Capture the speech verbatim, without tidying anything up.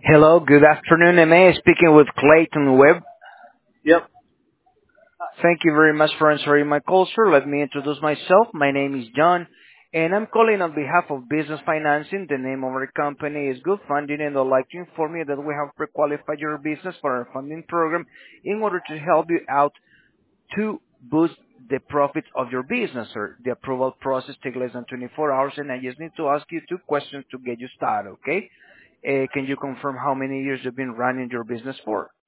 Hello, good afternoon. Am I speaking with Clayton Webb? Yep. Thank you very much for answering my call, sir. Let me introduce myself. My name is John, and I'm calling on behalf of Business Financing. The name of our company is Good Funding, and I'd like to inform you that we have pre-qualified your business for our funding program in order to help you out to boost the profits of your business, sir. The approval process takes less than twenty-four hours, and I just need to ask you two questions to get you started, okay? Uh, can you confirm how many years you've been running your business for?